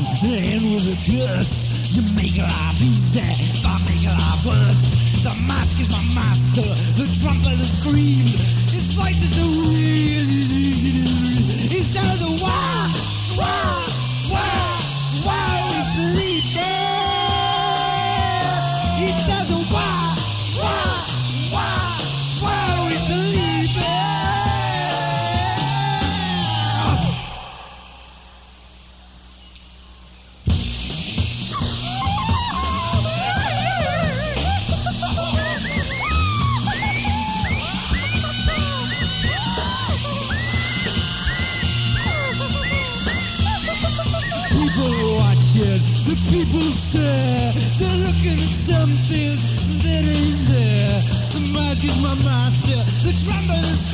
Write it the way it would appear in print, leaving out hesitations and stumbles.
and with a curse, you make life easy, but make life worse. The mask is my master, the trumpet is scream, his voice is a real. He says wah, wah, wah, wah, we sleep there. He says wah, wah, wah, wah, we sleep there. People watching, the people stare, they're looking at something that ain't there. The mask is my master, the trumpet is